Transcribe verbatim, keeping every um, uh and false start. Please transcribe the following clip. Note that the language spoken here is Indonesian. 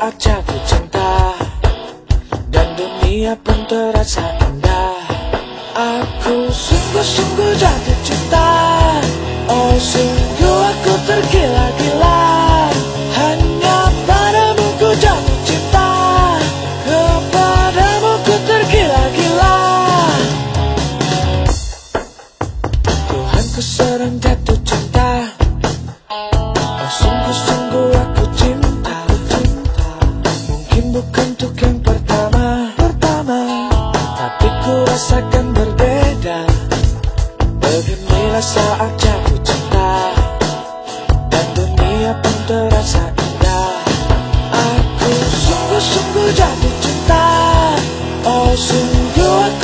saat jatuh cinta, dan dunia pun terasa indah. Aku sungguh-sungguh jatuh cinta, oh sungguh aku tergila-gila. Hanya padamu ku jatuh cinta, kepadamu ku tergila-gila. Tuhan, ku sedang jatuh cinta, oh sungguh-sungguh aku cinta. Mungkin bukan untuk yang pertama, pertama, tapi ku rasakan berbeda. Beginilah saat jatuh cinta, dan dunia pun terasa indah. Aku sungguh-sungguh jatuh cinta, oh sungguh aku